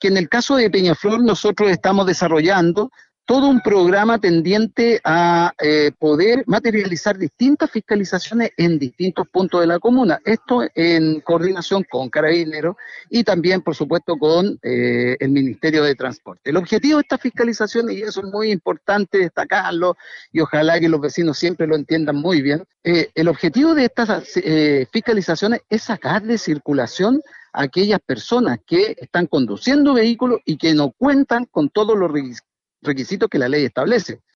que en el caso de Peñaflor nosotros estamos desarrollando todo un programa tendiente a poder materializar distintas fiscalizaciones en distintos puntos de la comuna. Esto en coordinación con Carabineros y también, por supuesto, con el Ministerio de Transporte. El objetivo de estas fiscalizaciones, y eso es muy importante destacarlo, y ojalá que los vecinos siempre lo entiendan muy bien, el objetivo de estas fiscalizaciones es sacar de circulación a aquellas personas que están conduciendo vehículos y que no cuentan con todos los requisitos que la ley establece.